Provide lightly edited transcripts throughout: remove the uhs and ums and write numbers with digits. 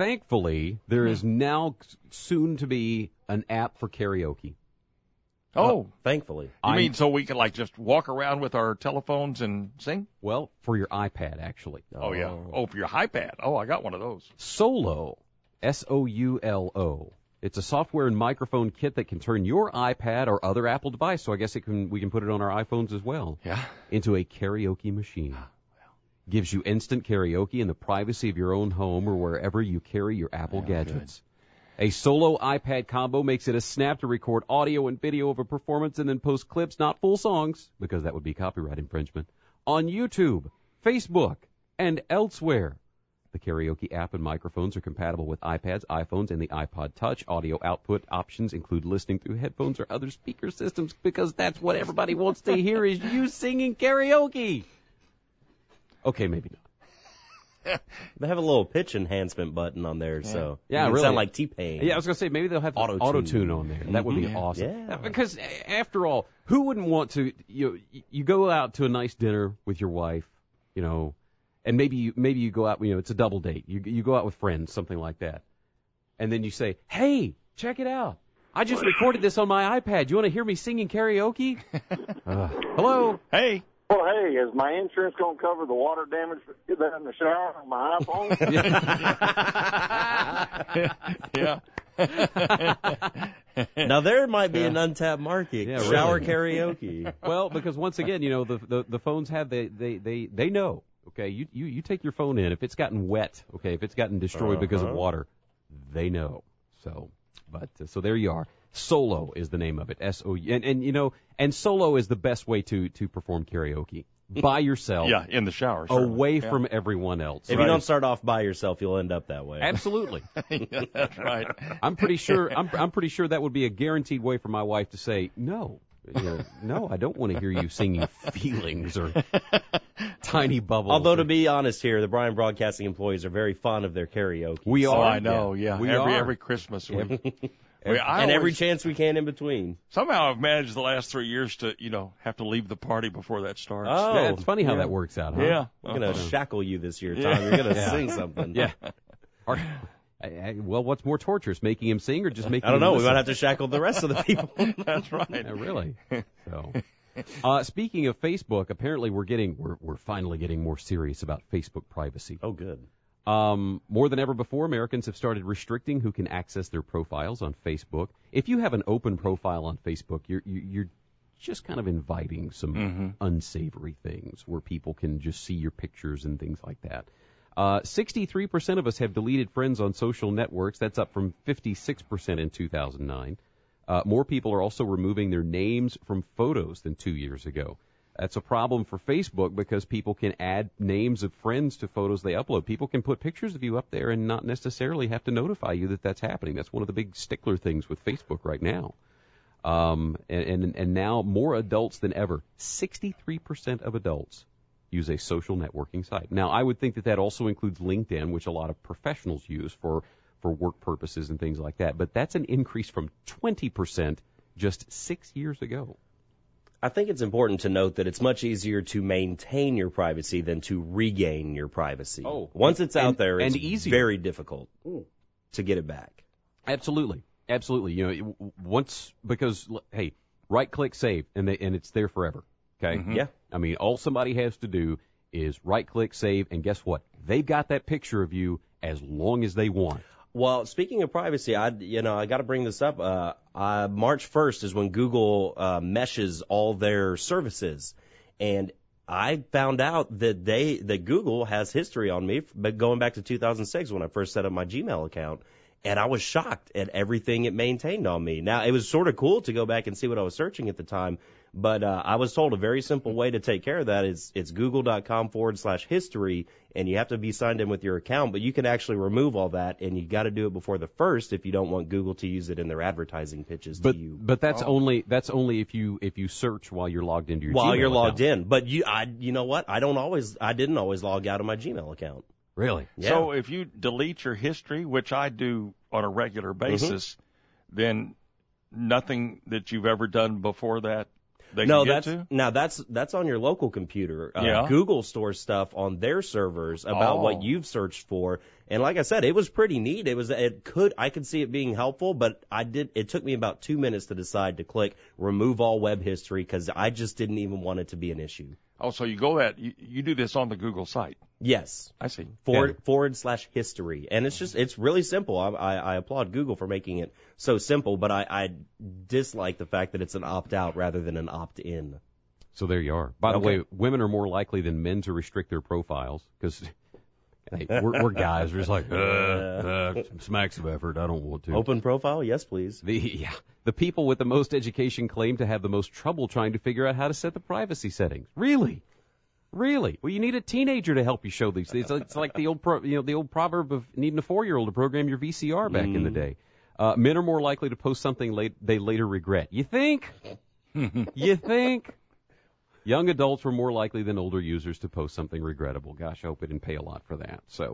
thankfully, there is now soon to be an app for karaoke. Oh, thankfully. You mean so we can like just walk around with our telephones and sing? Well, for your iPad, actually. Oh, yeah. Oh, for your iPad. Oh, I got one of those. Solo, Soulo. It's a software and microphone kit that can turn your iPad or other Apple device, so I guess we can put it on our iPhones as well, into a karaoke machine. Gives you instant karaoke in the privacy of your own home or wherever you carry your Apple gadgets. Good. A Solo iPad combo makes it a snap to record audio and video of a performance and then post clips, not full songs, because that would be copyright infringement, on YouTube, Facebook, and elsewhere. The karaoke app and microphones are compatible with iPads, iPhones, and the iPod Touch. Audio output options include listening through headphones or other speaker systems, because that's what everybody wants to hear is you singing karaoke. Okay, maybe not. They have a little pitch enhancement button on there, so it really sound like T-Pain. Yeah, I was going to say, maybe they'll have auto-tune on there. That would be awesome. Yeah. Because, after all, who wouldn't want to, you go out to a nice dinner with your wife, and maybe you go out, it's a double date. You go out with friends, something like that. And then you say, hey, check it out. I just recorded this on my iPad. You want to hear me singing karaoke? Hello? Hey. Well, hey, is my insurance going to cover the water damage there in the shower on my iPhone? Yeah. Now, there might be an untapped market. Yeah, shower karaoke. Well, because once again, the phones have, they know. Okay, you take your phone in. If it's gotten wet, okay, if it's gotten destroyed because of water, they know. So there you are. Solo is the name of it. S-O-U. And solo is the best way to perform karaoke. By yourself. Yeah, in the shower. Away from everyone else. If you don't start off by yourself, you'll end up that way. Absolutely. Yeah, that's right. I'm pretty sure that would be a guaranteed way for my wife to say, no, I don't want to hear you singing Feelings or Tiny Bubbles. Although, to be honest here, the Bryan Broadcasting employees are very fond of their karaoke. We are. Oh, I know, yeah. Every Christmas. Every chance we can in between. Somehow I've managed the last 3 years to, have to leave the party before that starts. Oh, yeah, it's funny how that works out, huh? Yeah. I'm going to shackle you this year, Tom. You're going to sing something. Yeah. Well, what's more torturous, making him sing or just making him I don't know. listen? We might have to shackle the rest of the people. That's right. Yeah, really. So, speaking of Facebook, apparently we're finally getting more serious about Facebook privacy. Oh, good. More than ever before, Americans have started restricting who can access their profiles on Facebook. If you have an open profile on Facebook, you're just kind of inviting some unsavory things where people can just see your pictures and things like that. 63% of us have deleted friends on social networks. That's up from 56% in 2009. More people are also removing their names from photos than 2 years ago. That's a problem for Facebook because people can add names of friends to photos they upload. People can put pictures of you up there and not necessarily have to notify you that that's happening. That's one of the big stickler things with Facebook right now. And now more adults than ever, 63% of adults use a social networking site. Now, I would think that also includes LinkedIn, which a lot of professionals use for work purposes and things like that. But that's an increase from 20% just 6 years ago. I think it's important to note that it's much easier to maintain your privacy than to regain your privacy. Oh, once it's out there, it's easier. very difficult to get it back. Absolutely. Because hey, right-click save, and it's there forever. Okay? Mm-hmm. Yeah. I mean, all somebody has to do is right-click save, and guess what? They've got that picture of you as long as they want. Well, speaking of privacy, I got to bring this up. March 1st is when Google meshes all their services, and I found out that Google has history on me, but going back to 2006 when I first set up my Gmail account, and I was shocked at everything it maintained on me. Now, it was sort of cool to go back and see what I was searching at the time, but I was told a very simple way to take care of that is it's google.com/history, and you have to be signed in with your account, but you can actually remove all that, and you got to do it before the 1st if you don't want Google to use it in their advertising pitches to you. But that's only if you search while you're logged into your Gmail account. Logged in. But you know what? I didn't always log out of my Gmail account. Really? Yeah. So if you delete your history, which I do on a regular basis, then nothing that you've ever done before that. they No, can get to? that's on your local computer. Yeah. Google stores stuff on their servers about what you've searched for. And like I said, it was pretty neat. I could see it being helpful, but it took me about 2 minutes to decide to click remove all web history because I just didn't even want it to be an issue. Oh, so you you do this on the Google site. Yes. I see. /history. And it's really simple. I applaud Google for making it so simple, but I dislike the fact that it's an opt-out rather than an opt-in. So there you are. By the way, women are more likely than men to restrict their profiles because hey, we're guys. We're just like, smacks of effort. I don't want to. Open profile? Yes, please. The people with the most education claim to have the most trouble trying to figure out how to set the privacy settings. Really? Really? Well, you need a teenager to help you show these things. It's like the old proverb of needing a 4-year-old to program your VCR back in the day. Men are more likely to post something they later regret. You think? You think? Young adults were more likely than older users to post something regrettable. Gosh, I hope it didn't pay a lot for that. So,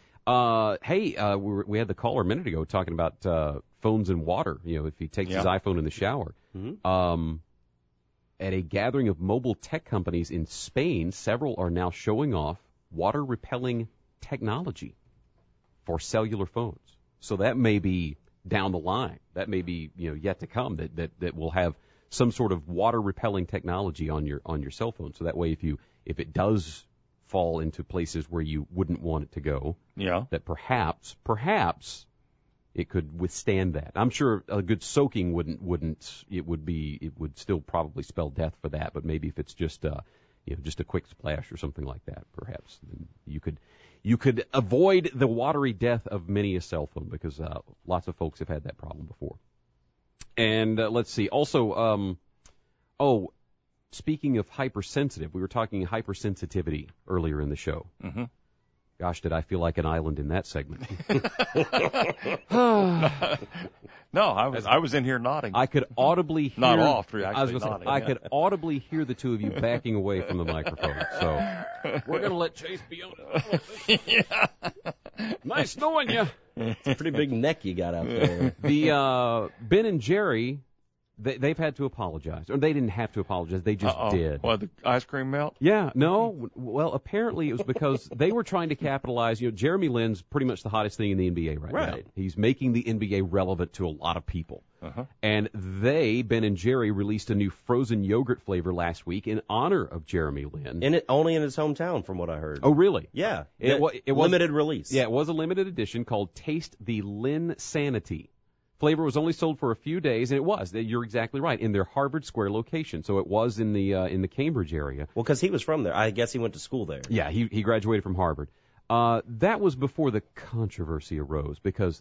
we had the caller a minute ago talking about phones and water. You know, if he takes his iPhone in the shower. Mm-hmm. At a gathering of mobile tech companies in Spain, several are now showing off water-repelling technology for cellular phones. So that may be down the line. That may be yet to come. That will have some sort of water-repelling technology on your cell phone. So that way, if it does fall into places where you wouldn't want it to go, that perhaps it could withstand that. I'm sure a good soaking wouldn't. It would still probably spell death for that. But maybe if it's just a quick splash or something like that, perhaps then you could avoid the watery death of many a cell phone because lots of folks have had that problem before. And let's see. Also, speaking of hypersensitive, we were talking hypersensitivity earlier in the show. Mm-hmm. Gosh, did I feel like an island in that segment? No, I was in here nodding. I could audibly hear. Not off, actually nodding. I could audibly hear the two of you backing away from the microphone. So we're going to let Chase be on it. Nice knowing you. It's a pretty big neck you got out there. The Ben and Jerry, they've had to apologize. Or they didn't have to apologize. They just did. What, the ice cream melt? Yeah, no. Well, apparently it was because they were trying to capitalize. Jeremy Lin's pretty much the hottest thing in the NBA right now. He's making the NBA relevant to a lot of people. Uh-huh. And Ben and Jerry, released a new frozen yogurt flavor last week in honor of Jeremy Lin. Only in his hometown, from what I heard. Oh, really? Yeah. It was limited release. Yeah, it was a limited edition called Taste the Lin Sanity. Flavor was only sold for a few days, and it was. You're exactly right, in their Harvard Square location. So it was in the Cambridge area. Well, because he was from there. I guess he went to school there. Yeah, he graduated from Harvard. That was before the controversy arose because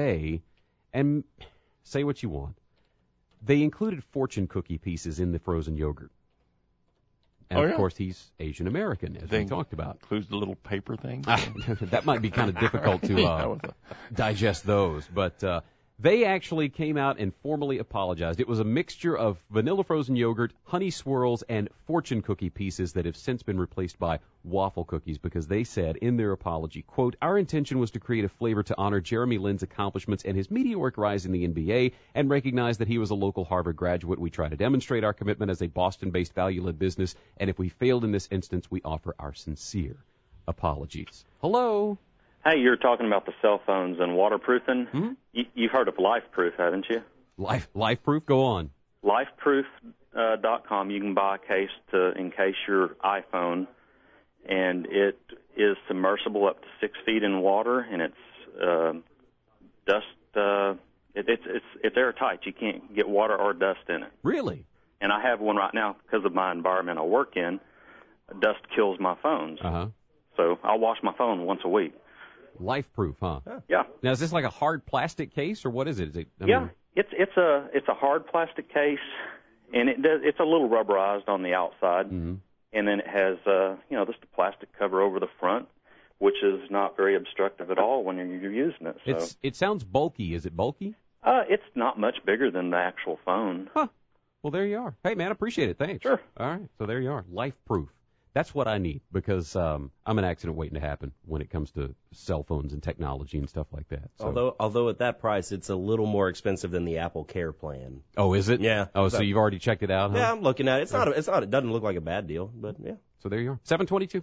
and say what you want, they included fortune cookie pieces in the frozen yogurt. And, of course, he's Asian American, as we talked about. Includes the little paper thing? That might be kind of difficult to digest those, but they actually came out and formally apologized. It was a mixture of vanilla frozen yogurt, honey swirls, and fortune cookie pieces that have since been replaced by waffle cookies because they said in their apology, quote, "Our intention was to create a flavor to honor Jeremy Lin's accomplishments and his meteoric rise in the NBA and recognize that he was a local Harvard graduate. We try to demonstrate our commitment as a Boston-based value-led business, and if we failed in this instance, we offer our sincere apologies." Hello? Hey, you're talking about the cell phones and waterproofing. Mm-hmm. You've heard of LifeProof, haven't you? LifeProof? Go on. LifeProof.com. You can buy a case to encase your iPhone, and it is submersible up to 6 feet in water, and it's dust. It's airtight. You can't get water or dust in it. Really? And I have one right now because of my environment I work in. Dust kills my phones. Uh-huh. So I'll wash my phone once a week. LifeProof, huh? Yeah. Now, is this like a hard plastic case, or what is it? It's a hard plastic case, and it's a little rubberized on the outside, mm-hmm. and then it has just a plastic cover over the front, which is not very obstructive at all when you're using it. So it sounds bulky. Is it bulky? It's not much bigger than the actual phone. Huh. Well, there you are. Hey, man, appreciate it. Thanks. Sure. All right. So there you are. LifeProof. That's what I need because I'm an accident waiting to happen when it comes to cell phones and technology and stuff like that. So. Although at that price, it's a little more expensive than the Apple Care plan. Oh, is it? Yeah. Oh, so you've already checked it out, huh? Yeah, I'm looking at it. It doesn't look like a bad deal, but yeah. So there you are. 722.